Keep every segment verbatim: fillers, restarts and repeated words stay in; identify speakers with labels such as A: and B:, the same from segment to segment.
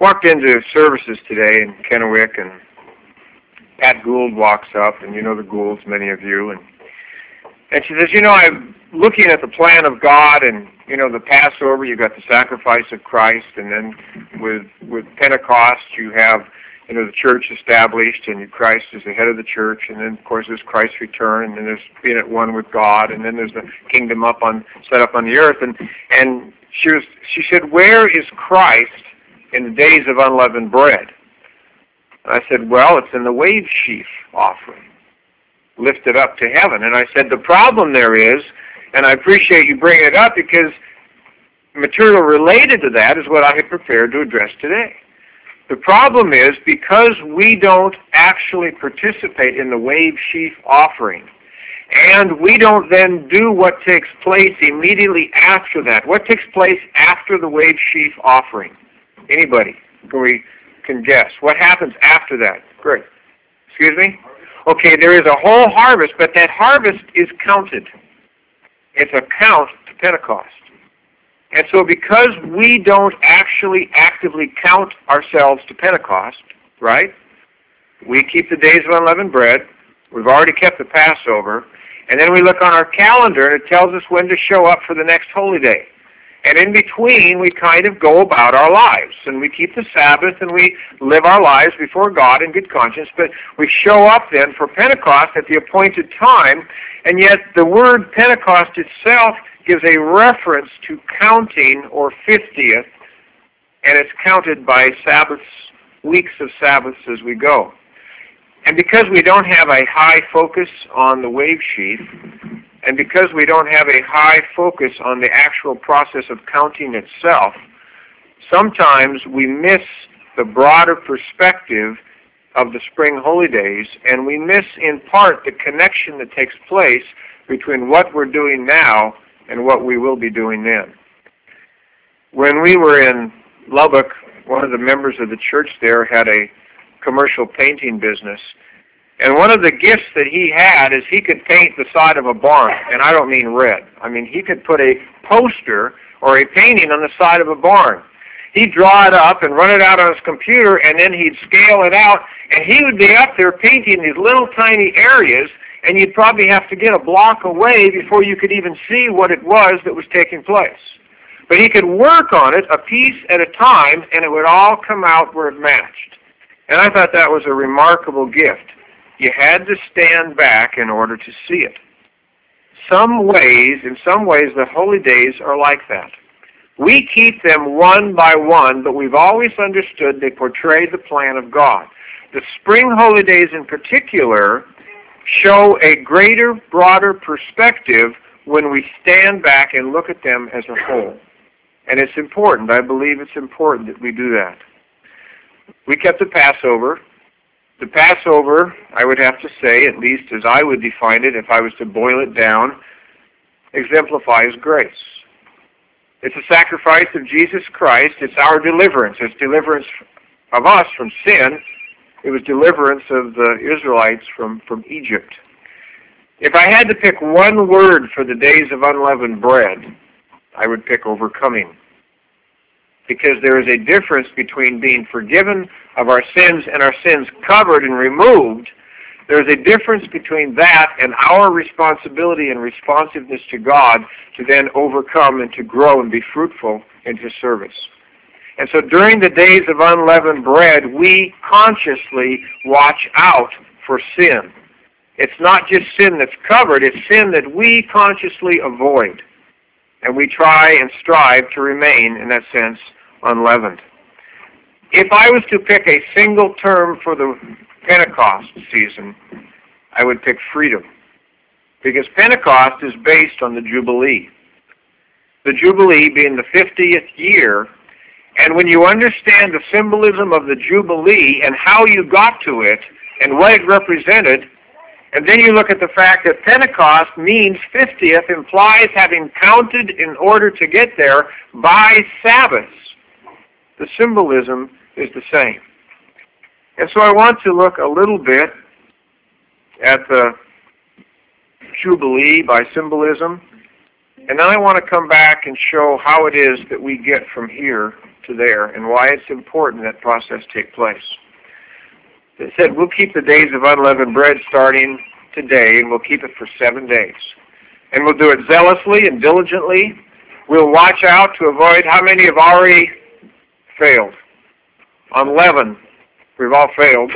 A: walked into services today in Kennewick, and Pat Gould walks up, and you know the Goulds, many of you, and and she says, you know, I'm looking at the plan of God, and, you know, the Passover, you've got the sacrifice of Christ, and then with with Pentecost, you have, you know, the church established, and Christ is the head of the church, and then, of course, there's Christ's return, and then there's being at one with God, and then there's the kingdom up on set up on the earth, and and she was she said, where is Christ in the days of unleavened bread? And I said, well, it's in the wave sheaf offering, lifted up to heaven. And I said, the problem there is, and I appreciate you bringing it up, because material related to that is what I had prepared to address today. The problem is, because we don't actually participate in the wave sheaf offering, and we don't then do what takes place immediately after that. What takes place after the wave sheaf offering? Anybody? Can we can guess? What happens after that? Great. Excuse me? Okay, there is a whole harvest, but that harvest is counted. It's a count to Pentecost. And so because we don't actually actively count ourselves to Pentecost, right? We keep the days of unleavened bread. We've already kept the Passover. And then we look on our calendar, and it tells us when to show up for the next holy day. And in between, we kind of go about our lives. And we keep the Sabbath, and we live our lives before God in good conscience. But we show up then for Pentecost at the appointed time. And yet the word Pentecost itself gives a reference to counting, or fiftieth. And it's counted by Sabbaths, weeks of Sabbaths as we go. And because we don't have a high focus on the wave sheaf, and because we don't have a high focus on the actual process of counting itself, sometimes we miss the broader perspective of the spring holy days, and we miss in part the connection that takes place between what we're doing now and what we will be doing then. When we were in Lubbock, one of the members of the church there had a commercial painting business. And one of the gifts that he had is he could paint the side of a barn, and I don't mean red. I mean, he could put a poster or a painting on the side of a barn. He'd draw it up and run it out on his computer, and then he'd scale it out, and he would be up there painting these little tiny areas, and you'd probably have to get a block away before you could even see what it was that was taking place. But he could work on it a piece at a time, and it would all come out where it matched. And I thought that was a remarkable gift. You had to stand back in order to see it. Some ways, in some ways, the holy days are like that. We keep them one by one, but we've always understood they portray the plan of God. The spring holy days in particular show a greater, broader perspective when we stand back and look at them as a whole. And it's important. I believe it's important that we do that. We kept the Passover. The Passover, I would have to say, at least as I would define it, if I was to boil it down, exemplifies grace. It's a sacrifice of Jesus Christ. It's our deliverance. It's deliverance of us from sin. It was deliverance of the Israelites from, from Egypt. If I had to pick one word for the days of unleavened bread, I would pick overcoming. Because there is a difference between being forgiven of our sins and our sins covered and removed. There's a difference between that and our responsibility and responsiveness to God to then overcome and to grow and be fruitful in His service. And so during the days of unleavened bread, we consciously watch out for sin. It's not just sin that's covered, it's sin that we consciously avoid. And we try and strive to remain, in that sense, unleavened. If I was to pick a single term for the Pentecost season, I would pick freedom. Because Pentecost is based on the Jubilee. The Jubilee being the fiftieth year. And when you understand the symbolism of the Jubilee and how you got to it and what it represented, and then you look at the fact that Pentecost means fiftieth, implies having counted in order to get there by Sabbaths. The symbolism is the same. And so I want to look a little bit at the Jubilee by symbolism And then I want to come back and show how it is that we get from here to there and why it's important that process take place. It said we'll keep the days of unleavened bread starting today, and we'll keep it for seven days. And we'll do it zealously and diligently. We'll watch out to avoid how many have already failed. Unleavened. We've all failed.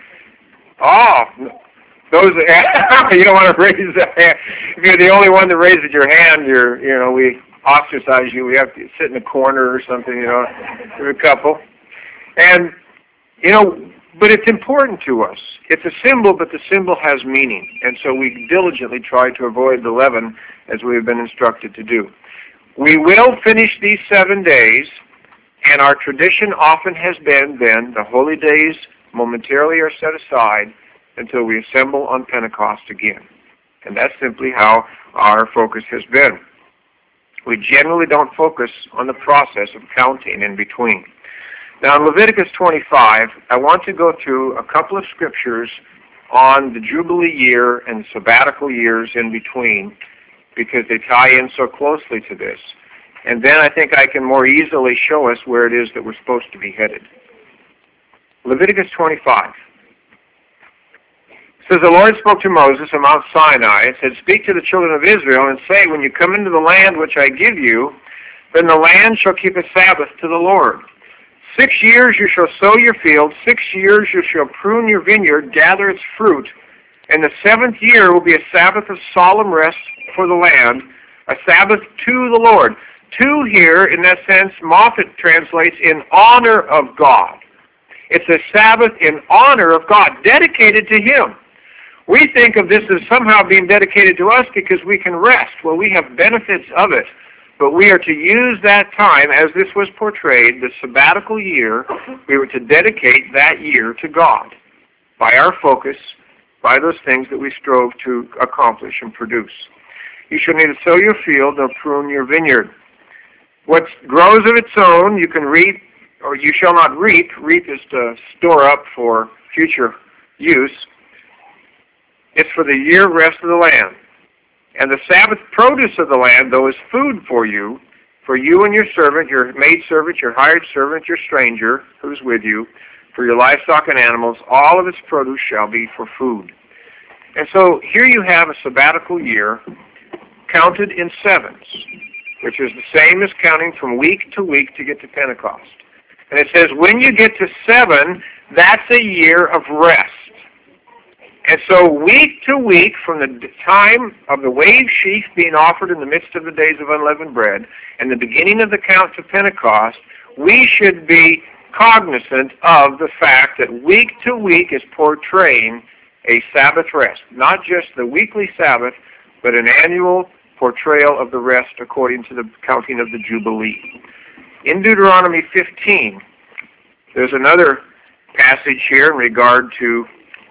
A: Oh, those, you don't want to raise that hand. If you're the only one that raises your hand, you're, you know, we ostracize you. We have to sit in a corner or something, you know, with a couple. And, you know, but it's important to us. It's a symbol, but the symbol has meaning. And so we diligently try to avoid the leaven as we have been instructed to do. We will finish these seven days, and our tradition often has been then the holy days momentarily are set aside until we assemble on Pentecost again. And that's simply how our focus has been. We generally don't focus on the process of counting in between. Now in Leviticus twenty-five, I want to go through a couple of scriptures on the Jubilee year and sabbatical years in between because they tie in so closely to this. And then I think I can more easily show us where it is that we're supposed to be headed. Leviticus twenty-five. It says, the Lord spoke to Moses on Mount Sinai and said, speak to the children of Israel and say, when you come into the land which I give you, then the land shall keep a Sabbath to the Lord. Six years you shall sow your field, six years you shall prune your vineyard, gather its fruit, and the seventh year will be a Sabbath of solemn rest for the land, a Sabbath to the Lord. To here, in that sense, Moffat translates in honor of God. It's a Sabbath in honor of God, dedicated to Him. We think of this as somehow being dedicated to us because we can rest. Well, we have benefits of it. But we are to use that time, as this was portrayed, the sabbatical year, we were to dedicate that year to God by our focus, by those things that we strove to accomplish and produce. You shall neither sow your field nor prune your vineyard. What grows of its own you can reap, or you shall not reap. Reap is to store up for future use. It's for the year rest of the land. And the Sabbath produce of the land, though, is food for you, for you and your servant, your maidservant, your hired servant, your stranger who's with you, for your livestock and animals, all of its produce shall be for food. And so here you have a sabbatical year counted in sevens, which is the same as counting from week to week to get to Pentecost. And it says when you get to seven, that's a year of rest. And so week to week, from the time of the wave sheaf being offered in the midst of the days of unleavened bread and the beginning of the count to Pentecost, we should be cognizant of the fact that week to week is portraying a Sabbath rest. Not just the weekly Sabbath, but an annual portrayal of the rest according to the counting of the Jubilee. In Deuteronomy fifteen, there's another passage here in regard to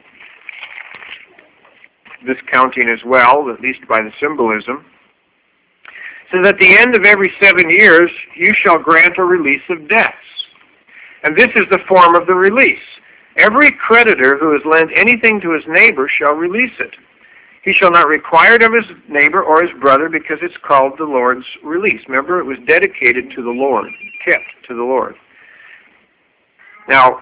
A: this counting as well, at least by the symbolism. It says, at the end of every seven years, you shall grant a release of debts. And this is the form of the release. Every creditor who has lent anything to his neighbor shall release it. He shall not require it of his neighbor or his brother because it's called the Lord's release. Remember, it was dedicated to the Lord, kept to the Lord. Now,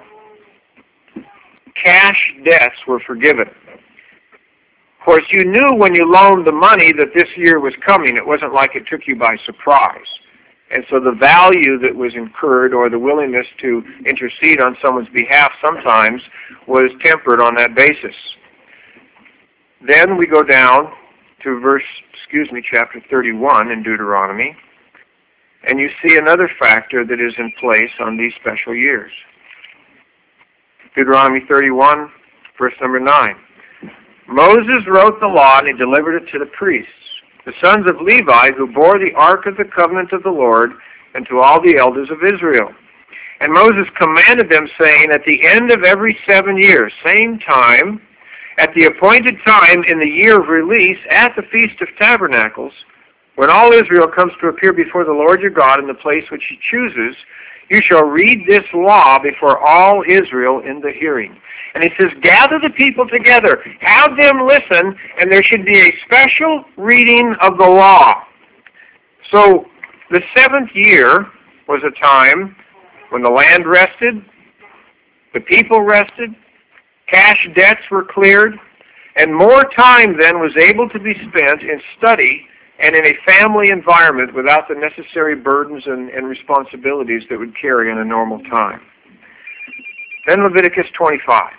A: cash debts were forgiven. Of course, you knew when you loaned the money that this year was coming. It wasn't like it took you by surprise. And so the value that was incurred or the willingness to intercede on someone's behalf sometimes was tempered on that basis. Then we go down to verse, excuse me, chapter thirty-one in Deuteronomy, and you see another factor that is in place on these special years. Deuteronomy thirty-one, verse number nine. Moses wrote the law and he delivered it to the priests, the sons of Levi, who bore the ark of the covenant of the Lord, and to all the elders of Israel. And Moses commanded them, saying, at the end of every seven years, same time, at the appointed time in the year of release, at the Feast of Tabernacles, when all Israel comes to appear before the Lord your God in the place which he chooses, you shall read this law before all Israel in the hearing. And he says, gather the people together, have them listen, and there should be a special reading of the law. So the seventh year was a time when the land rested, the people rested, cash debts were cleared, and more time then was able to be spent in study and in a family environment without the necessary burdens and, and responsibilities that would carry in a normal time. Then Leviticus twenty-five.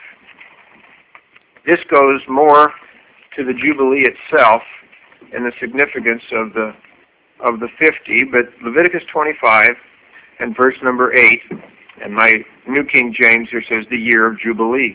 A: This goes more to the Jubilee itself and the significance of the of the fifty, but Leviticus twenty-five and verse number eight, and my New King James here says the year of Jubilee.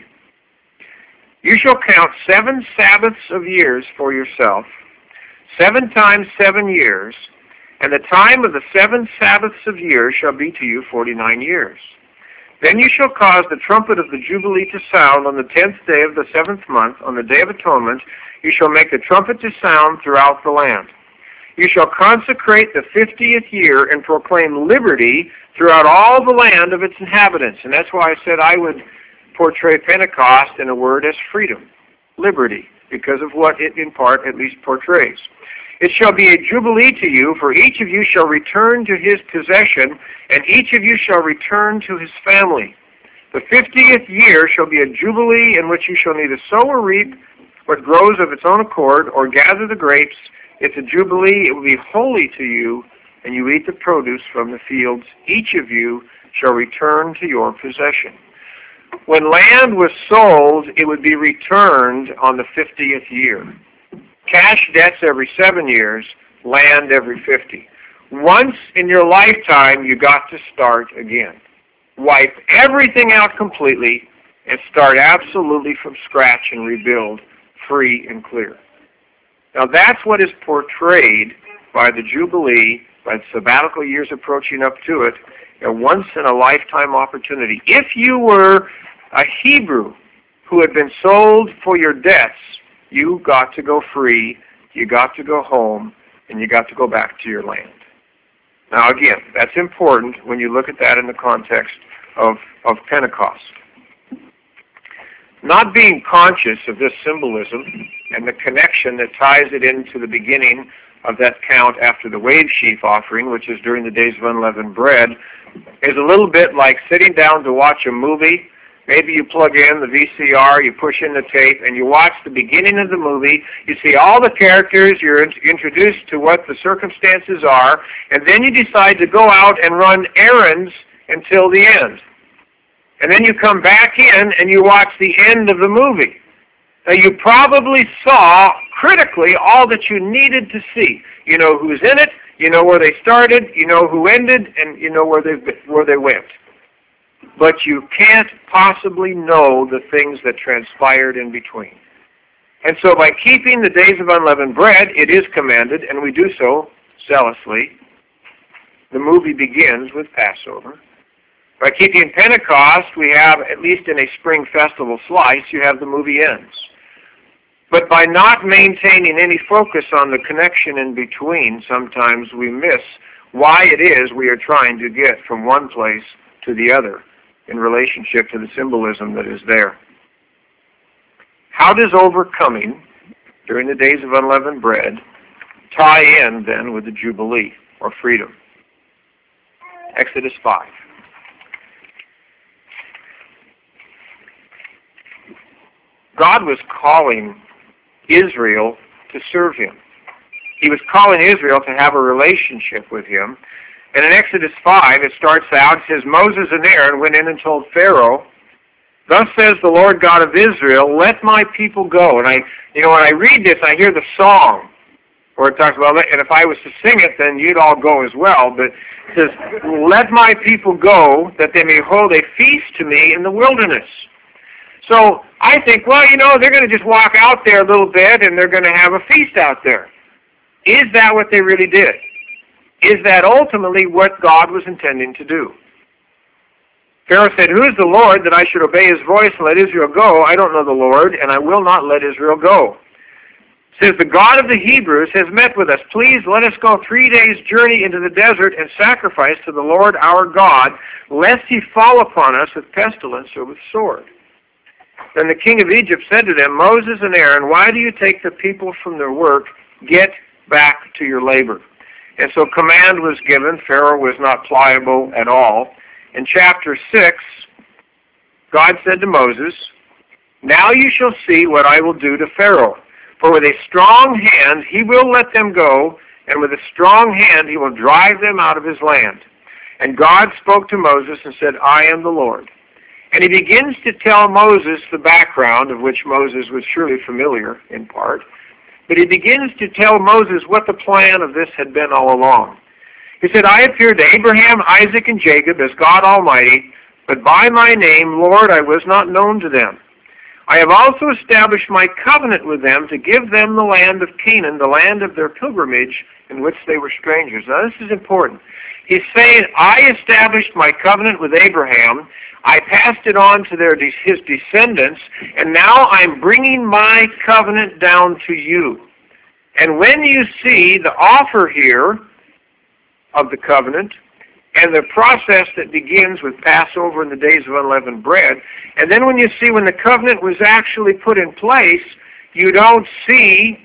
A: You shall count seven Sabbaths of years for yourself, seven times seven years, and the time of the seven Sabbaths of years shall be to you forty-nine years. Then you shall cause the trumpet of the Jubilee to sound on the tenth day of the seventh month, on the Day of Atonement. You shall make the trumpet to sound throughout the land. You shall consecrate the fiftieth year and proclaim liberty throughout all the land of its inhabitants. And that's why I said I would portray Pentecost in a word as freedom, liberty, because of what it in part at least portrays. It shall be a jubilee to you, for each of you shall return to his possession, and each of you shall return to his family. The fiftieth year shall be a jubilee in which you shall neither sow or reap what grows of its own accord, or gather the grapes. It's a jubilee, it will be holy to you, and you eat the produce from the fields. Each of you shall return to your possession. When land was sold, it would be returned on the fiftieth year. Cash debts every seven years, land every fifty. Once in your lifetime, you got to start again. Wipe everything out completely and start absolutely from scratch and rebuild free and clear. Now that's what is portrayed by the Jubilee, by the sabbatical years approaching up to it, a once-in-a-lifetime opportunity. If you were a Hebrew who had been sold for your debts, you got to go free, you got to go home, and you got to go back to your land. Now again, that's important when you look at that in the context of, of Pentecost. Not being conscious of this symbolism and the connection that ties it into the beginning of that count after the wave sheaf offering, which is during the days of unleavened bread, is a little bit like sitting down to watch a movie. Maybe you plug in the V C R, you push in the tape, and you watch the beginning of the movie. You see all the characters, you're introduced to what the circumstances are, and then you decide to go out and run errands until the end. And then you come back in and you watch the end of the movie. Now you probably saw critically all that you needed to see. You know who's in it, you know where they started, you know who ended, and you know where they where they went. But you can't possibly know the things that transpired in between. And so by keeping the days of unleavened bread, it is commanded, and we do so zealously. The movie begins with Passover. By keeping Pentecost, we have, at least in a spring festival slice, you have the movie ends. But by not maintaining any focus on the connection in between, sometimes we miss why it is we are trying to get from one place to the other in relationship to the symbolism that is there. How does overcoming during the days of unleavened bread tie in then with the Jubilee or freedom? Exodus five. God was calling Israel to serve him. He was calling Israel to have a relationship with him. And in Exodus five, it starts out, it says, Moses and Aaron went in and told Pharaoh, "Thus says the Lord God of Israel, let my people go." And I, you know, when I read this, I hear the song where it talks about, and if I was to sing it, then you'd all go as well. But it says, "Let my people go, that they may hold a feast to me in the wilderness." So I think, well, you know, they're going to just walk out there a little bit and they're going to have a feast out there. Is that what they really did? Is that ultimately what God was intending to do? Pharaoh said, "Who is the Lord that I should obey his voice and let Israel go? I don't know the Lord, and I will not let Israel go." It says, "The God of the Hebrews has met with us. Please let us go three days' journey into the desert and sacrifice to the Lord our God, lest he fall upon us with pestilence or with sword." Then the king of Egypt said to them, "Moses and Aaron, why do you take the people from their work? Get back to your labor." And so command was given. Pharaoh was not pliable at all. In chapter six, God said to Moses, "Now you shall see what I will do to Pharaoh. For with a strong hand he will let them go, and with a strong hand he will drive them out of his land." And God spoke to Moses and said, "I am the Lord." And he begins to tell Moses the background, of which Moses was surely familiar in part. But he begins to tell Moses what the plan of this had been all along. He said, "I appeared to Abraham, Isaac, and Jacob as God Almighty, but by my name, Lord, I was not known to them. I have also established my covenant with them to give them the land of Canaan, the land of their pilgrimage, in which they were strangers." Now this is important. He's saying, I established my covenant with Abraham, I passed it on to their his descendants, and now I'm bringing my covenant down to you. And when you see the offer here of the covenant, and the process that begins with Passover and the days of unleavened bread, and then when you see when the covenant was actually put in place, you don't see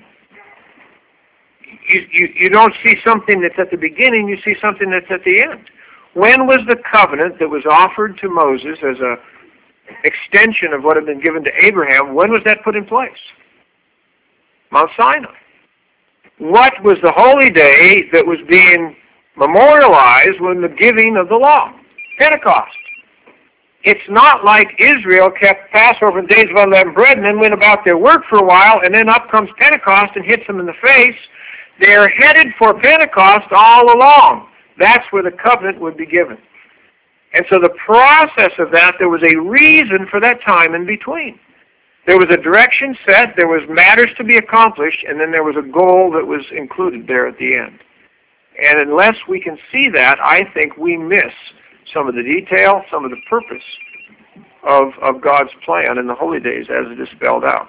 A: you, you, you don't see something that's at the beginning, you see something that's at the end. When was the covenant that was offered to Moses as a extension of what had been given to Abraham, when was that put in place? Mount Sinai. What was the holy day that was being memorialized when the giving of the law? Pentecost. It's not like Israel kept Passover and days of unleavened bread and then went about their work for a while, and then up comes Pentecost and hits them in the face. They're headed for Pentecost all along. That's where the covenant would be given. And so the process of that, there was a reason for that time in between. There was a direction set, there was matters to be accomplished, and then there was a goal that was included there at the end. And unless we can see that, I think we miss some of the detail, some of the purpose of, of God's plan in the holy days as it is spelled out.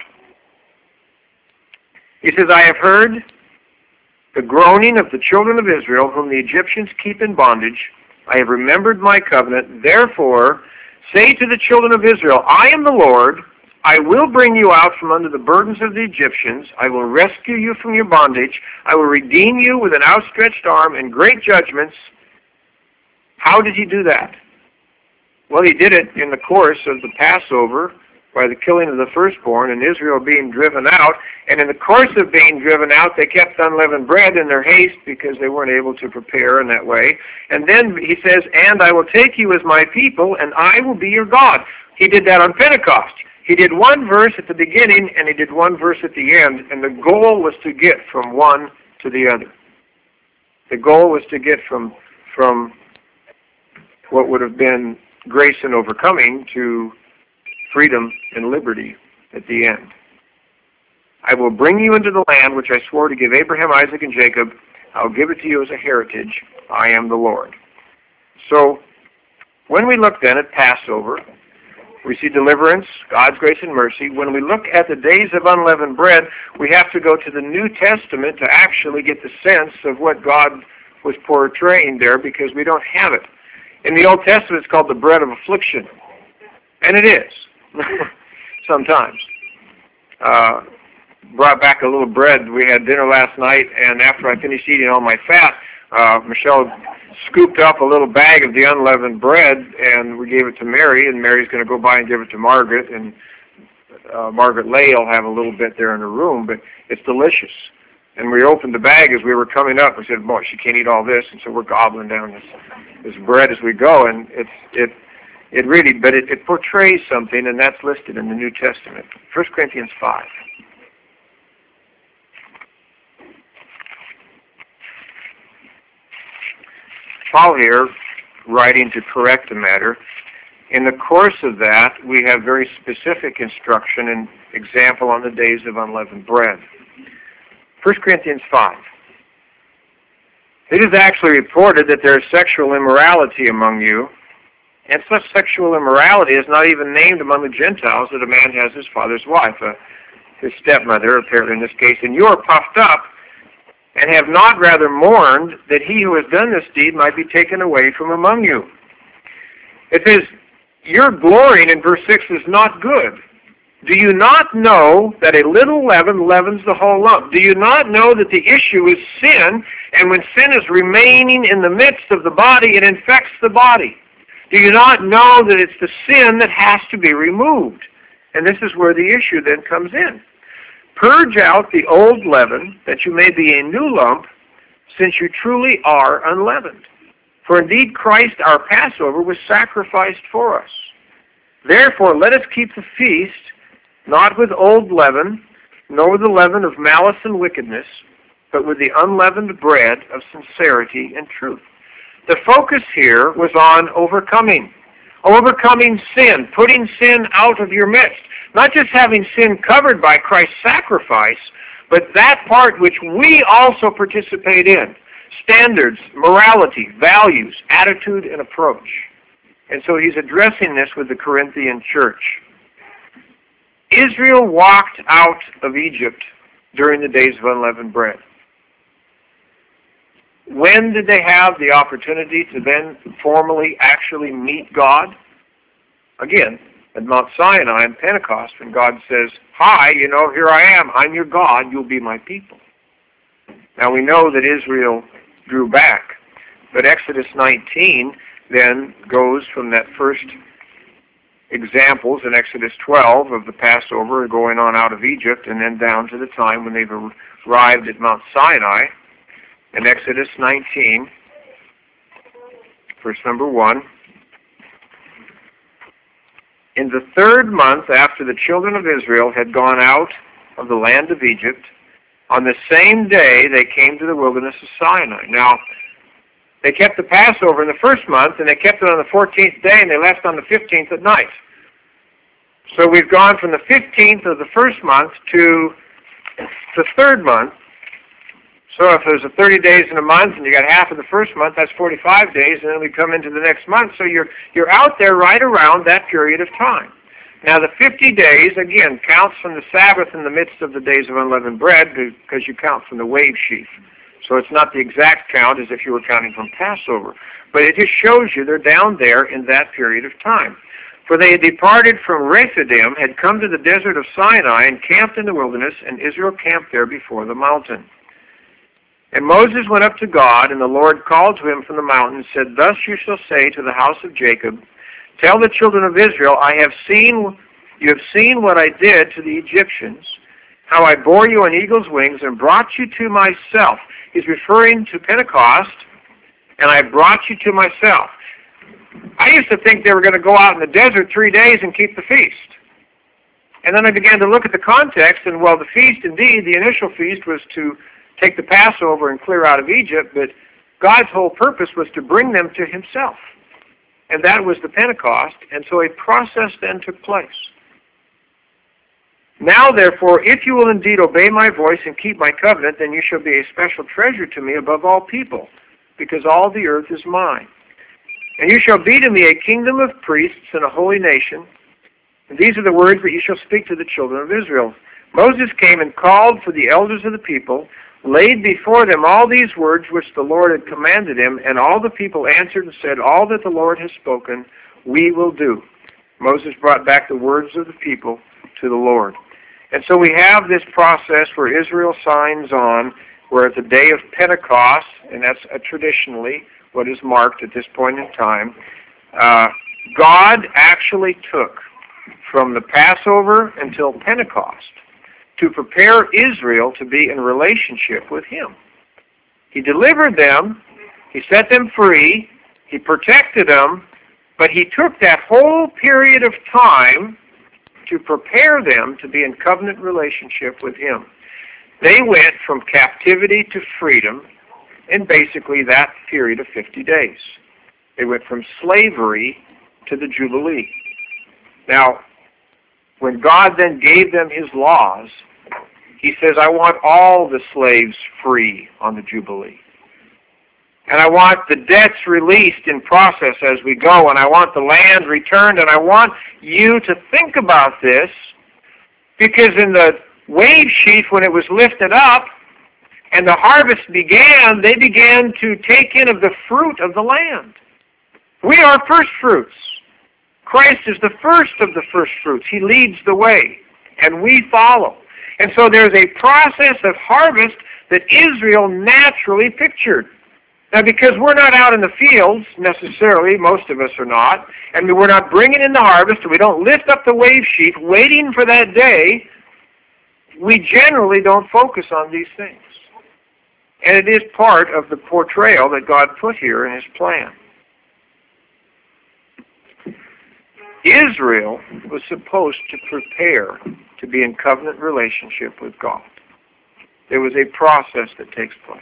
A: He says, "I have heard the groaning of the children of Israel, whom the Egyptians keep in bondage. I have remembered my covenant. Therefore, say to the children of Israel, I am the Lord. I will bring you out from under the burdens of the Egyptians. I will rescue you from your bondage. I will redeem you with an outstretched arm and great judgments." How did he do that? Well, he did it in the course of the Passover by the killing of the firstborn and Israel being driven out. And in the course of being driven out, they kept unleavened bread in their haste because they weren't able to prepare in that way. And then he says, "And I will take you as my people, and I will be your God." He did that on Pentecost. He did one verse at the beginning, and he did one verse at the end, and the goal was to get from one to the other. The goal was to get from, from what would have been grace and overcoming to freedom and liberty at the end. "I will bring you into the land which I swore to give Abraham, Isaac, and Jacob. I'll give it to you as a heritage. I am the Lord." So, when we look then at Passover, we see deliverance, God's grace and mercy. When we look at the days of unleavened bread, we have to go to the New Testament to actually get the sense of what God was portraying there, because we don't have it. In the Old Testament, it's called the bread of affliction. And it is, sometimes. Uh, brought back a little bread. We had dinner last night, and after I finished eating all my fat, uh, Michelle scooped up a little bag of the unleavened bread, and we gave it to Mary, and Mary's going to go by and give it to Margaret, and uh, Margaret Lay will have a little bit there in her room, but it's delicious. And we opened the bag as we were coming up. We said, boy, she can't eat all this, and so we're gobbling down this, this bread as we go, and it's it it really, but it, it portrays something, and that's listed in the New Testament. First Corinthians five. Paul here, writing to correct the matter. In the course of that, we have very specific instruction and example on the days of unleavened bread. First Corinthians five. It is actually reported that there is sexual immorality among you, and such sexual immorality is not even named among the Gentiles, that a man has his father's wife, uh, his stepmother, apparently in this case, and you are puffed up, and have not rather mourned that he who has done this deed might be taken away from among you. It says, your glorying in verse six is not good. Do you not know that a little leaven leavens the whole lump? Do you not know that the issue is sin, and when sin is remaining in the midst of the body, it infects the body? Do you not know that it's the sin that has to be removed? And this is where the issue then comes in. Purge out the old leaven, that you may be a new lump, since you truly are unleavened. For indeed Christ our Passover was sacrificed for us. Therefore let us keep the feast, not with old leaven, nor with the leaven of malice and wickedness, but with the unleavened bread of sincerity and truth. The focus here was on overcoming. Overcoming sin, putting sin out of your midst. Not just having sin covered by Christ's sacrifice, but that part which we also participate in. Standards, morality, values, attitude, and approach. And so he's addressing this with the Corinthian church. Israel walked out of Egypt during the days of unleavened bread. When did they have the opportunity to then formally actually meet God? Again, at Mount Sinai and Pentecost, when God says, hi, you know, here I am, I'm your God, you'll be my people. Now we know that Israel drew back, but Exodus nineteen then goes from that first examples in Exodus twelve of the Passover going on out of Egypt and then down to the time when they've arrived at Mount Sinai. In Exodus nineteen, verse number one, in the third month after the children of Israel had gone out of the land of Egypt, on the same day they came to the wilderness of Sinai. Now, they kept the Passover in the first month, and they kept it on the fourteenth day, and they left on the fifteenth at night. So we've gone from the fifteenth of the first month to the third month. So if there's a thirty days in a month, and you got half of the first month, that's forty-five days, and then we come into the next month. So you're you're out there right around that period of time. Now the fifty days, again, counts from the Sabbath in the midst of the days of unleavened bread, because you count from the wave sheaf. So it's not the exact count as if you were counting from Passover. But it just shows you they're down there in that period of time. For they had departed from Rephidim, had come to the desert of Sinai, and camped in the wilderness, and Israel camped there before the mountain. And Moses went up to God, and the Lord called to him from the mountain, and said, Thus you shall say to the house of Jacob, Tell the children of Israel, I have seen, you have seen what I did to the Egyptians, how I bore you on eagle's wings and brought you to myself. He's referring to Pentecost, and I brought you to myself. I used to think they were going to go out in the desert three days and keep the feast. And then I began to look at the context, and well, the feast, indeed, the initial feast was to take the Passover and clear out of Egypt, but God's whole purpose was to bring them to himself. And that was the Pentecost, and so a process then took place. Now, therefore, if you will indeed obey my voice and keep my covenant, then you shall be a special treasure to me above all people, because all the earth is mine. And you shall be to me a kingdom of priests and a holy nation. And these are the words that you shall speak to the children of Israel. Moses came and called for the elders of the people, laid before them all these words which the Lord had commanded him, and all the people answered and said, All that the Lord has spoken, we will do. Moses brought back the words of the people to the Lord. And so we have this process where Israel signs on, where at the day of Pentecost, and that's uh, traditionally what is marked at this point in time, uh, God actually took from the Passover until Pentecost to prepare Israel to be in relationship with him. He delivered them, he set them free, he protected them, but he took that whole period of time to prepare them to be in covenant relationship with him. They went from captivity to freedom in basically that period of fifty days. They went from slavery to the Jubilee. Now, when God then gave them his laws, he says, I want all the slaves free on the Jubilee. And I want the debts released in process as we go, and I want the land returned, and I want you to think about this, because in the wave sheaf, when it was lifted up and the harvest began, they began to take in of the fruit of the land. We are first fruits. Christ is the first of the first fruits. He leads the way. and we follow. And so there's a process of harvest that Israel naturally pictured. Now, because we're not out in the fields necessarily, most of us are not, and we're not bringing in the harvest, and we don't lift up the wave sheet waiting for that day, we generally don't focus on these things. And it is part of the portrayal that God put here in His plan. Israel was supposed to prepare to be in covenant relationship with God. There was a process that takes place.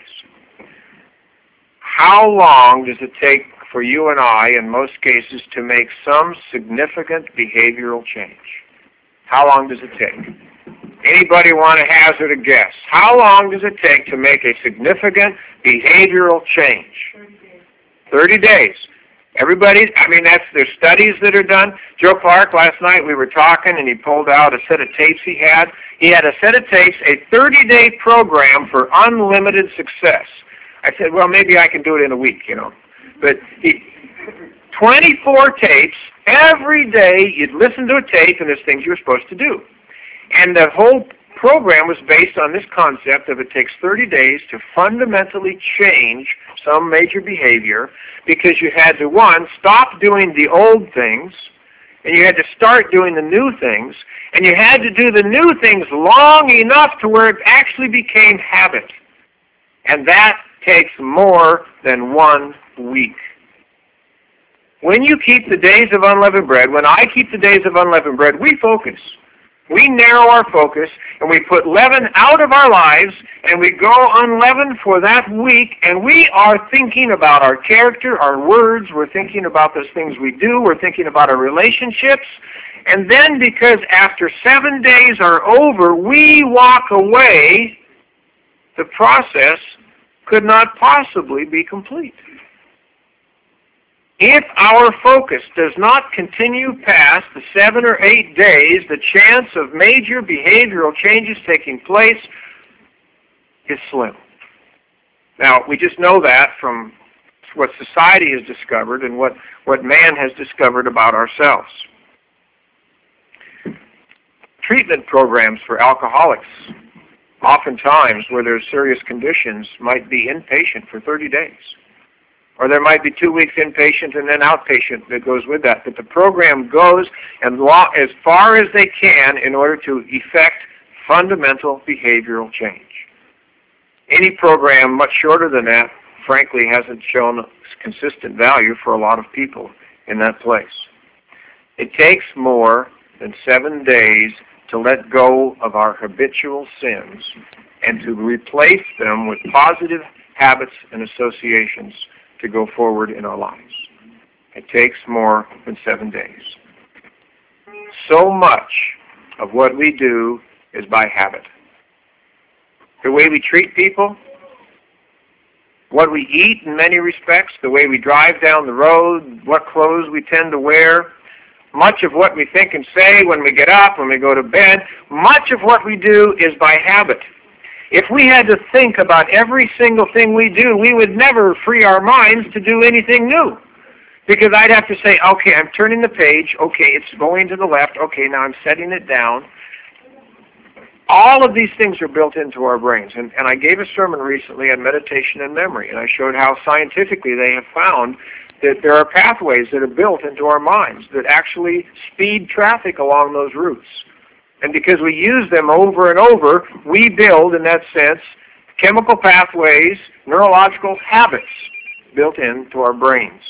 A: How long does it take for you and I, in most cases, to make some significant behavioral change? How long does it take? Anybody want to hazard a guess? How long does it take to make a significant behavioral change? thirty days. Everybody, I mean, that's, there's studies that are done. Joe Clark, last night we were talking, and he pulled out a set of tapes he had. He had a set of tapes, a thirty-day program for unlimited success. I said, well, maybe I can do it in a week, you know. But he, twenty-four tapes, every day you'd listen to a tape, and there's things you were supposed to do. And the whole program was based on this concept of it takes thirty days to fundamentally change some major behavior, because you had to, one, stop doing the old things, and you had to start doing the new things, and you had to do the new things long enough to where it actually became habit. And that takes more than one week. When you keep the days of unleavened bread, when I keep the days of unleavened bread, we focus. We narrow our focus, and we put leaven out of our lives, and we go unleavened for that week, and we are thinking about our character, our words, we're thinking about those things we do, we're thinking about our relationships, and then because after seven days are over, we walk away, the process could not possibly be complete. If our focus does not continue past the seven or eight days, the chance of major behavioral changes taking place is slim. Now, we just know that from what society has discovered and what, what man has discovered about ourselves. Treatment programs for alcoholics, oftentimes where there's serious conditions, might be inpatient for thirty days. Or there might be two weeks inpatient and then outpatient that goes with that. But the program goes and as far as they can in order to effect fundamental behavioral change. Any program much shorter than that, frankly, hasn't shown consistent value for a lot of people in that place. It takes more than seven days to let go of our habitual sins and to replace them with positive habits and associations to go forward in our lives. It takes more than seven days. So much of what we do is by habit. The way we treat people, what we eat in many respects, the way we drive down the road, what clothes we tend to wear, much of what we think and say when we get up, when we go to bed, much of what we do is by habit. If we had to think about every single thing we do, we would never free our minds to do anything new. Because I'd have to say, okay, I'm turning the page, okay, it's going to the left, okay, now I'm setting it down. All of these things are built into our brains. And, and I gave a sermon recently on meditation and memory, and I showed how scientifically they have found that there are pathways that are built into our minds that actually speed traffic along those routes. And because we use them over and over, we build, in that sense, chemical pathways, neurological habits built into our brains.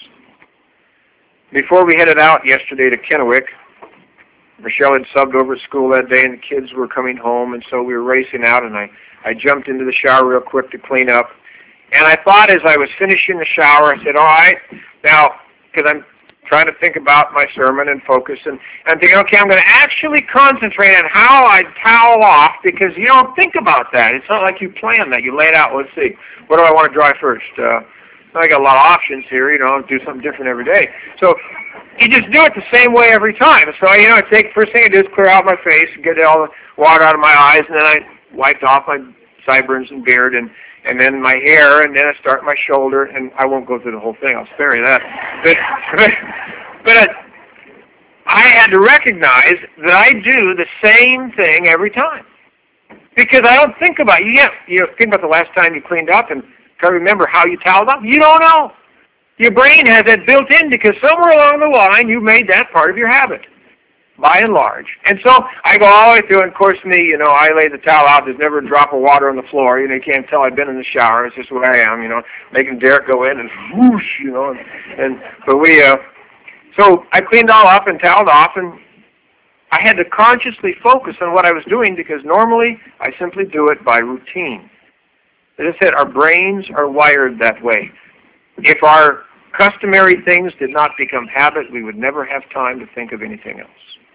A: Before we headed out yesterday to Kennewick, Michelle had subbed over at school that day, and the kids were coming home, and so we were racing out, and I, I jumped into the shower real quick to clean up. And I thought as I was finishing the shower, I said, all right, now, because I'm trying to think about my sermon and focus, and I'm thinking, okay, I'm going to actually concentrate on how I towel off, because you don't think about that. It's not like you plan that. You lay it out. Let's see, what do I want to dry first? Uh, I got a lot of options here, you know, do something different every day. So you just do it the same way every time. So, you know, I take, first thing I do is clear out my face, get all the water out of my eyes, and then I wiped off my sideburns and beard, and and then my hair, and then I start my shoulder, and I won't go through the whole thing. I'll spare you that. But, but, but I, I had to recognize that I do the same thing every time. Because I don't think about it. You, have, you know, think about the last time you cleaned up and try to remember how you toweled up. You don't know. Your brain has that built in because somewhere along the line you made that part of your habit, by and large. And so I go all the way through, and of course me, you know, I lay the towel out. There's never a drop of water on the floor. You know, you can't tell I've been in the shower. It's just the way I am, you know, making Derek go in and whoosh, you know. And, and but we, uh, so I cleaned all up and toweled off, and I had to consciously focus on what I was doing because normally I simply do it by routine. As I said, our brains are wired that way. If our customary things did not become habit, we would never have time to think of anything else.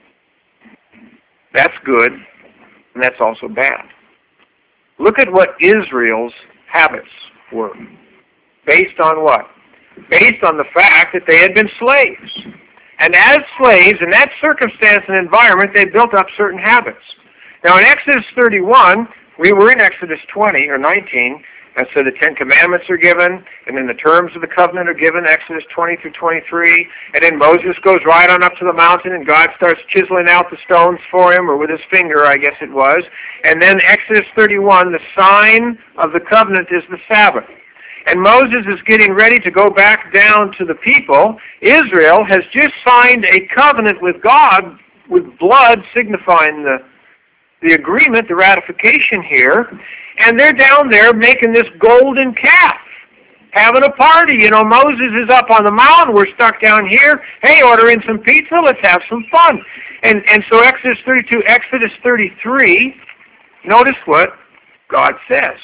A: That's good, and that's also bad. Look at what Israel's habits were. Based on what? Based on the fact that they had been slaves. And as slaves, in that circumstance and environment, they built up certain habits. Now in Exodus thirty-one, we were in Exodus twenty or nineteen, and so the Ten Commandments are given, and then the terms of the covenant are given, Exodus twenty through twenty-three, and then Moses goes right on up to the mountain, and God starts chiseling out the stones for him, or with his finger, I guess it was. And then Exodus thirty-one, the sign of the covenant is the Sabbath. And Moses is getting ready to go back down to the people. Israel has just signed a covenant with God, with blood signifying the the agreement, the ratification here, and they're down there making this golden calf, having a party. You know, Moses is up on the mountain, we're stuck down here. Hey, order in some pizza, let's have some fun. And and so Exodus thirty-two, Exodus thirty-three, notice what God says.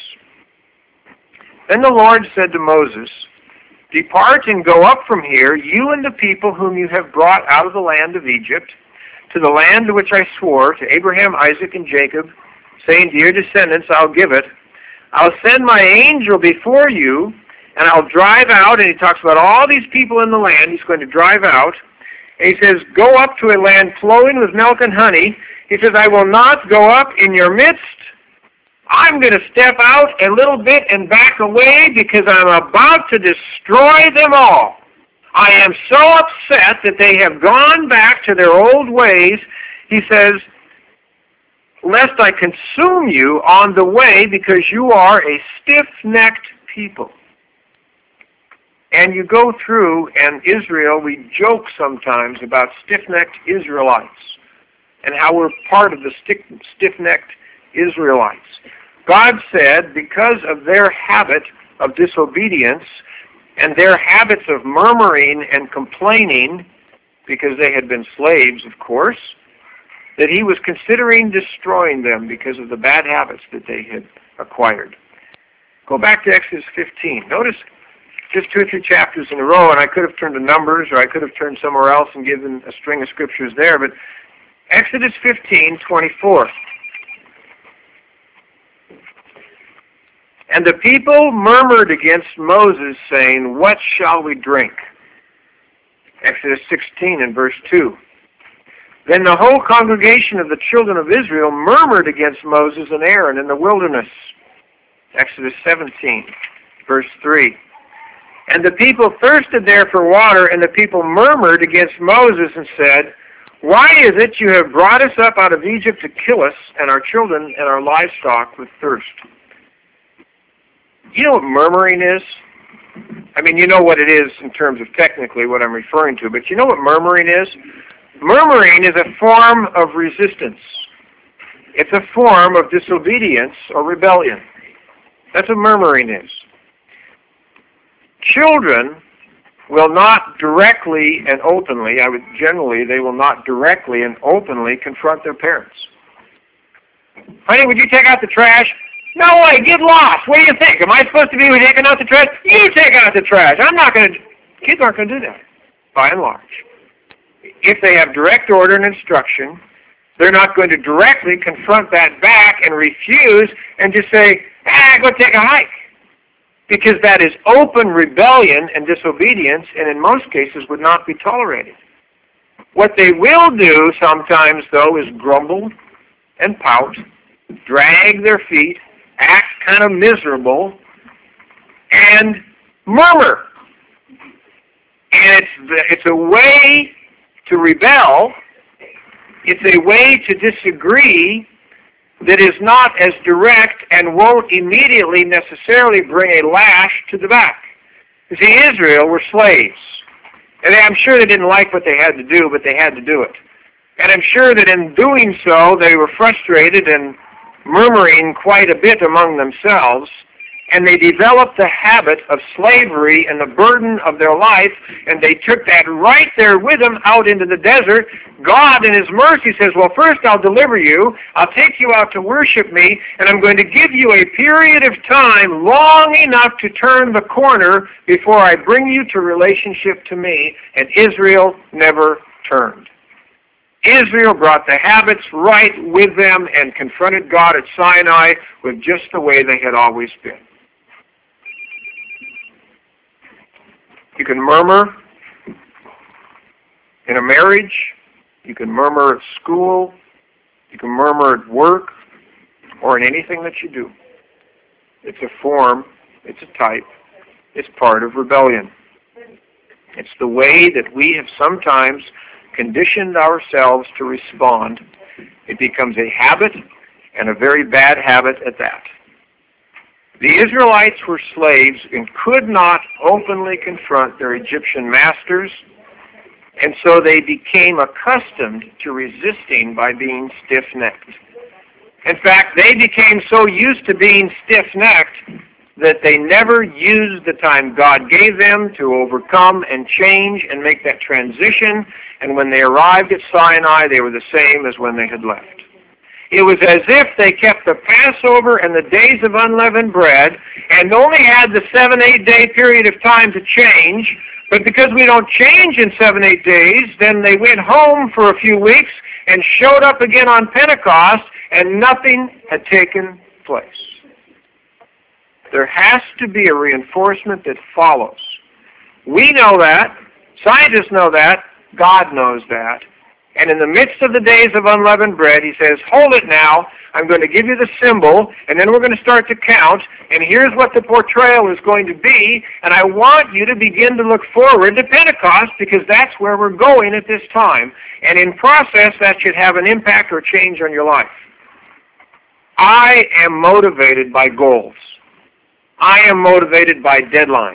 A: Then the Lord said to Moses, "Depart and go up from here, you and the people whom you have brought out of the land of Egypt, to the land to which I swore to Abraham, Isaac, and Jacob, saying to your descendants, I'll give it. I'll send my angel before you, and I'll drive out," and he talks about all these people in the land he's going to drive out. And he says, "Go up to a land flowing with milk and honey." He says, "I will not go up in your midst. I'm going to step out a little bit and back away because I'm about to destroy them all. I am so upset that they have gone back to their old ways." He says, "Lest I consume you on the way because you are a stiff-necked people." And you go through, and Israel, we joke sometimes about stiff-necked Israelites and how we're part of the stiff-necked Israelites. God said, because of their habit of disobedience and their habits of murmuring and complaining, because they had been slaves, of course, that he was considering destroying them because of the bad habits that they had acquired. Go back to Exodus fifteen. Notice just two or three chapters in a row, and I could have turned to Numbers, or I could have turned somewhere else and given a string of scriptures there, but Exodus fifteen, twenty-four. "And the people murmured against Moses, saying, What shall we drink?" Exodus sixteen and verse two. "Then the whole congregation of the children of Israel murmured against Moses and Aaron in the wilderness." Exodus seventeen, verse three. "And the people thirsted there for water, and the people murmured against Moses and said, Why is it you have brought us up out of Egypt to kill us and our children and our livestock with thirst?" You know what murmuring is? I mean, you know what it is in terms of technically what I'm referring to, but you know what murmuring is? Murmuring is a form of resistance. It's a form of disobedience or rebellion. That's what murmuring is. Children will not directly and openly, I would generally, they will not directly and openly confront their parents. "Honey, would you take out the trash?" "No way, get lost. What do you think? Am I supposed to be taking out the trash?" "You take out the trash. I'm not going to." Kids aren't going to do that, by and large. If they have direct order and instruction, they're not going to directly confront that back and refuse and just say, ah, go take a hike. Because that is open rebellion and disobedience, and in most cases would not be tolerated. What they will do sometimes, though, is grumble and pout, drag their feet, act kind of miserable, and murmur. And it's, it's a way to rebel It's a way to disagree that is not as direct and won't immediately necessarily bring a lash to the back. You see, Israel were slaves. And I'm sure they didn't like what they had to do, but they had to do it. And I'm sure that in doing so, they were frustrated and murmuring quite a bit among themselves, and they developed the habit of slavery and the burden of their life, and they took that right there with them out into the desert. God in His mercy says, well, first I'll deliver you, I'll take you out to worship me, and I'm going to give you a period of time long enough to turn the corner before I bring you to relationship to me. And Israel never turned. Israel brought the habits right with them and confronted God at Sinai with just the way they had always been. You can murmur in a marriage, you can murmur at school, you can murmur at work, or in anything that you do. It's a form, it's a type, it's part of rebellion. It's the way that we have sometimes conditioned ourselves to respond. It becomes a habit, and a very bad habit at that. The Israelites were slaves and could not openly confront their Egyptian masters, and so they became accustomed to resisting by being stiff-necked. In fact, they became so used to being stiff-necked that they never used the time God gave them to overcome and change and make that transition, and when they arrived at Sinai, they were the same as when they had left. It was as if they kept the Passover and the days of unleavened bread and only had the seven, eight day period of time to change, but because we don't change in seven, eight days, then they went home for a few weeks and showed up again on Pentecost, and nothing had taken place. There has to be a reinforcement that follows. We know that. Scientists know that. God knows that. And in the midst of the days of unleavened bread, He says, hold it now. I'm going to give you the symbol, and then we're going to start to count, and here's what the portrayal is going to be, and I want you to begin to look forward to Pentecost, because that's where we're going at this time. And in process, that should have an impact or change on your life. I am motivated by goals. I am motivated by deadlines.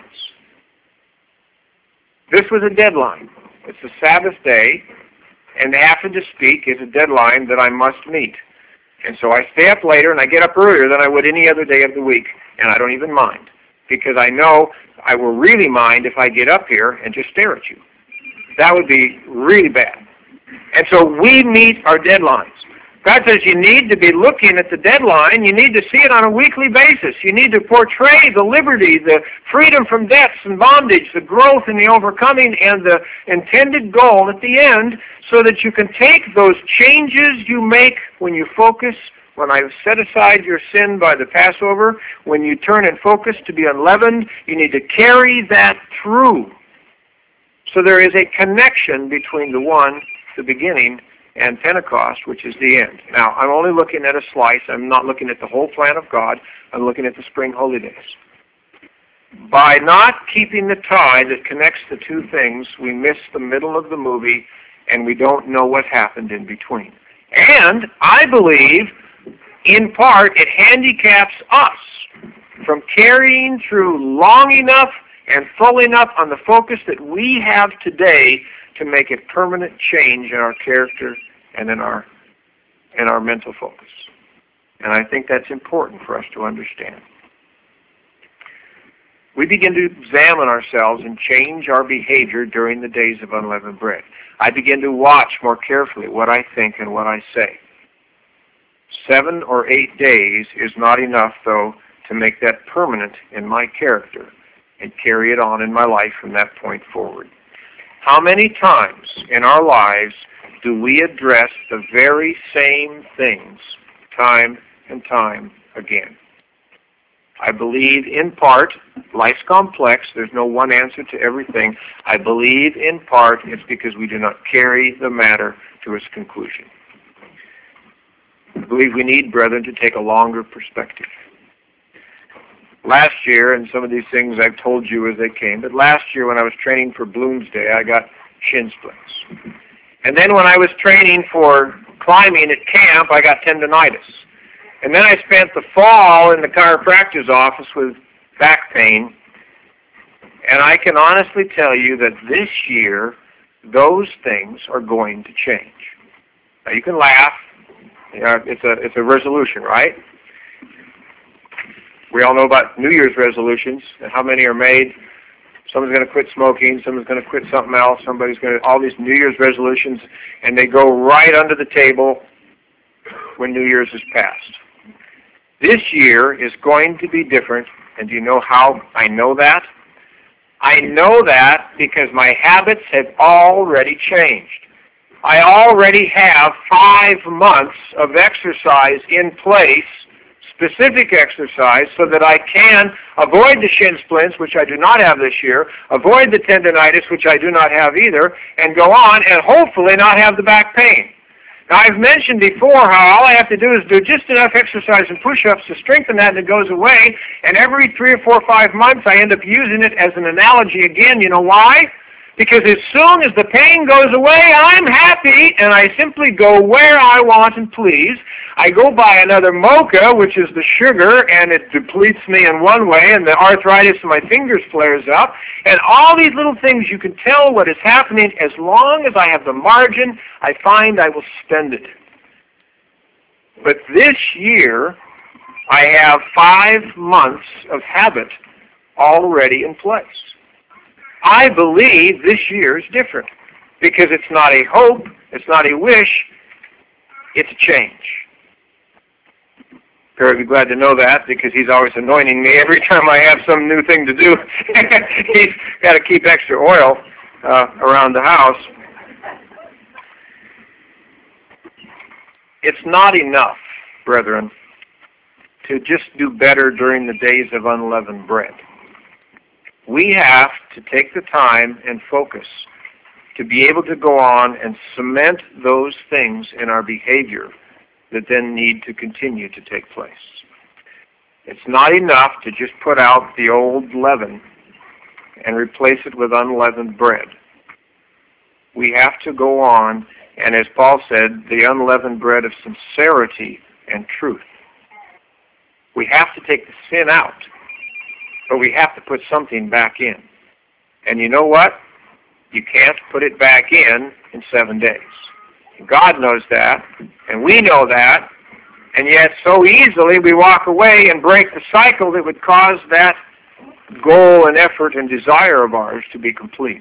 A: This was a deadline. It's the Sabbath day, and the Happen to Speak is a deadline that I must meet. And so I stay up later, and I get up earlier than I would any other day of the week, and I don't even mind, because I know I will really mind if I get up here and just stare at you. That would be really bad. And so we meet our deadlines. God says you need to be looking at the deadline. You need to see it on a weekly basis. You need to portray the liberty, the freedom from debts and bondage, the growth and the overcoming, and the intended goal at the end, so that you can take those changes you make when you focus. When I set aside your sin by the Passover, when you turn and focus to be unleavened, you need to carry that through. So there is a connection between the one, the beginning, and Pentecost, which is the end. Now, I'm only looking at a slice. I'm not looking at the whole plan of God. I'm looking at the spring holy days. By not keeping the tie that connects the two things, we miss the middle of the movie, and we don't know what happened in between. And I believe, in part, it handicaps us from carrying through long enough and full enough on the focus that we have today to make a permanent change in our character and in our in our mental focus. And I think that's important for us to understand. We begin to examine ourselves and change our behavior during the days of unleavened bread. I begin to watch more carefully what I think and what I say. Seven or eight days is not enough, though, to make that permanent in my character and carry it on in my life from that point forward. How many times in our lives do we address the very same things time and time again? I believe in part, life's complex, there's no one answer to everything. I believe in part it's because we do not carry the matter to its conclusion. I believe we need, brethren, to take a longer perspective. Last year, and some of these things I've told you as they came, but last year when I was training for Bloomsday, I got shin splints. And then when I was training for climbing at camp, I got tendonitis. And then I spent the fall in the chiropractor's office with back pain. And I can honestly tell you that this year, those things are going to change. Now you can laugh. You know, it's a it's a resolution, right? We all know about New Year's resolutions and how many are made. Someone's going to quit smoking. Someone's going to quit something else. Somebody's going to all these New Year's resolutions, and they go right under the table when New Year's is passed. This year is going to be different, and do you know how I know that? I know that because my habits have already changed. I already have five months of exercise in place, specific exercise, so that I can avoid the shin splints, which I do not have this year, avoid the tendonitis, which I do not have either, and go on and hopefully not have the back pain. Now, I've mentioned before how all I have to do is do just enough exercise and push-ups to strengthen that, and it goes away. And every three or four or five months, I end up using it as an analogy again. You know why? Because as soon as the pain goes away, I'm happy, and I simply go where I want and please. I go buy another Mocha, which is the sugar, and it depletes me in one way, and the arthritis in my fingers flares up. And all these little things, you can tell what is happening. As long as I have the margin, I find I will spend it. But this year, I have five months of habit already in place. I believe this year is different because it's not a hope, it's not a wish, it's a change. Perry would be glad to know that because he's always anointing me every time I have some new thing to do. He's got to keep extra oil uh, around the house. It's not enough, brethren, to just do better during the days of unleavened bread. We have to take the time and focus to be able to go on and cement those things in our behavior that then need to continue to take place. It's not enough to just put out the old leaven and replace it with unleavened bread. We have to go on, and as Paul said, the unleavened bread of sincerity and truth. We have to take the sin out, but we have to put something back in. And you know what? You can't put it back in in seven days. God knows that, and we know that, and yet so easily we walk away and break the cycle that would cause that goal and effort and desire of ours to be complete.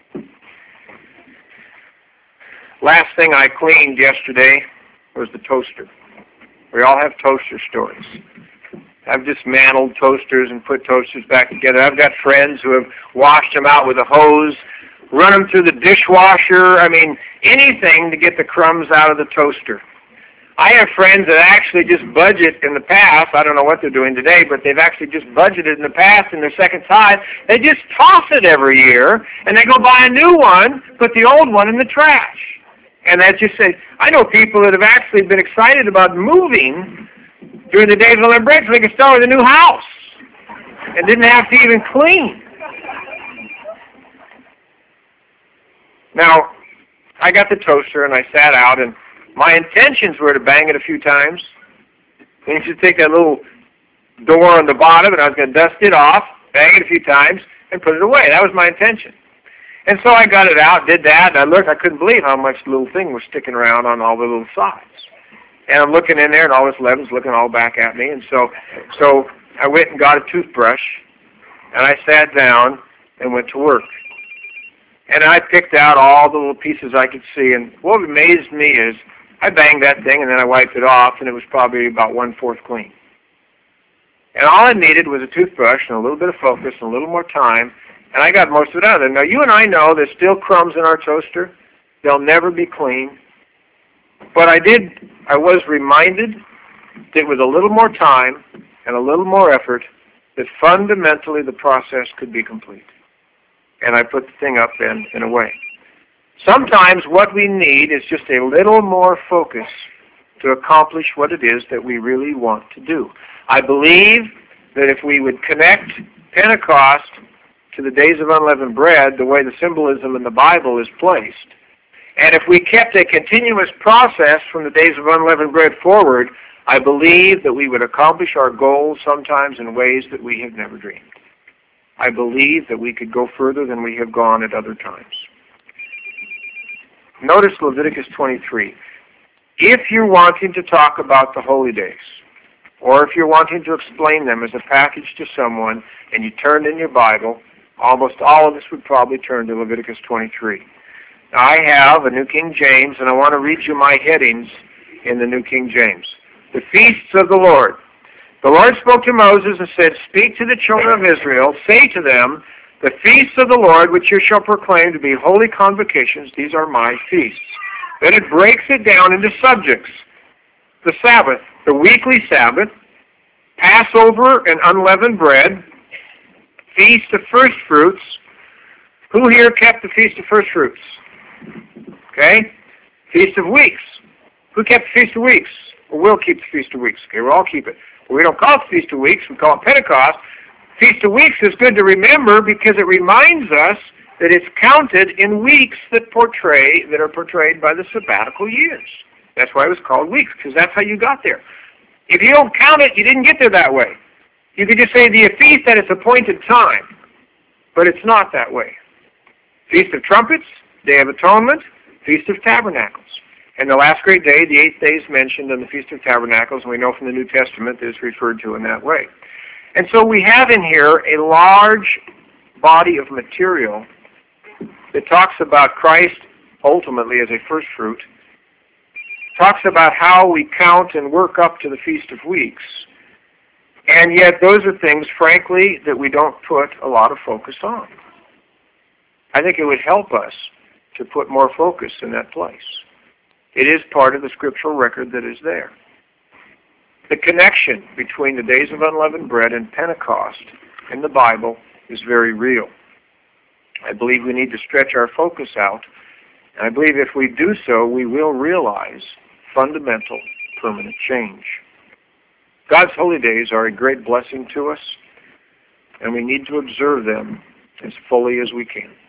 A: Last thing I cleaned yesterday was the toaster. We all have toaster stories. I've dismantled toasters and put toasters back together. I've got friends who have washed them out with a hose, run them through the dishwasher. I mean, anything to get the crumbs out of the toaster. I have friends that actually just budget in the past. I don't know what they're doing today, but they've actually just budgeted in the past, and their second time, they just toss it every year, and they go buy a new one, put the old one in the trash. And that's just say, I know people that have actually been excited about moving during the days of unleavened bread so they could start with a new house and didn't have to even clean. Now, I got the toaster and I sat out, and my intentions were to bang it a few times. And you should take that little door on the bottom, and I was going to dust it off, bang it a few times, and put it away. That was my intention. And so I got it out, did that, and I looked. I couldn't believe how much the little thing was sticking around on all the little sides. And I'm looking in there, and all this leaven's looking all back at me. And so, so I went and got a toothbrush, and I sat down and went to work. And I picked out all the little pieces I could see. And what amazed me is I banged that thing, and then I wiped it off, and it was probably about one-fourth clean. And all I needed was a toothbrush and a little bit of focus and a little more time, and I got most of it out of there. Now, you and I know there's still crumbs in our toaster. They'll never be clean. But I did, I was reminded that with a little more time and a little more effort, that fundamentally the process could be complete. And I put the thing up and, and away. Sometimes what we need is just a little more focus to accomplish what it is that we really want to do. I believe that if we would connect Pentecost to the days of unleavened bread, the way the symbolism in the Bible is placed, And if we kept a continuous process from the days of unleavened bread forward, I believe that we would accomplish our goals sometimes in ways that we have never dreamed. I believe that we could go further than we have gone at other times. Notice Leviticus twenty-three. If you're wanting to talk about the holy days, or if you're wanting to explain them as a package to someone, and you turn in your Bible, almost all of us would probably turn to Leviticus twenty-three. Now, I have a New King James, and I want to read you my headings in the New King James. The feasts of the Lord. The Lord spoke to Moses and said, Speak to the children of Israel, say to them, The feasts of the Lord which you shall proclaim to be holy convocations, these are my feasts. Then it breaks it down into subjects. The Sabbath, the weekly Sabbath, Passover and unleavened bread, Feast of First Fruits. Who here kept the Feast of First Fruits? Okay? Feast of Weeks. Who kept the Feast of Weeks? Well, we'll keep the Feast of Weeks. Okay, we'll all keep it. But we don't call it the Feast of Weeks. We call it Pentecost. Feast of Weeks is good to remember because it reminds us that it's counted in weeks that portray that are portrayed by the sabbatical years. That's why it was called weeks, because that's how you got there. If you don't count it, you didn't get there that way. You could just say the feast at its appointed time, but it's not that way. Feast of Trumpets, Day of Atonement, Feast of Tabernacles. And the last great day, the eighth day, is mentioned in the Feast of Tabernacles, and we know from the New Testament that it's referred to in that way. And so we have in here a large body of material that talks about Christ ultimately as a first fruit, talks about how we count and work up to the Feast of Weeks, and yet those are things, frankly, that we don't put a lot of focus on. I think it would help us to put more focus in that place. It is part of the scriptural record that is there. The connection between the days of unleavened bread and Pentecost in the Bible is very real. I believe we need to stretch our focus out, and I believe if we do so, we will realize fundamental, permanent change. God's holy days are a great blessing to us, and we need to observe them as fully as we can.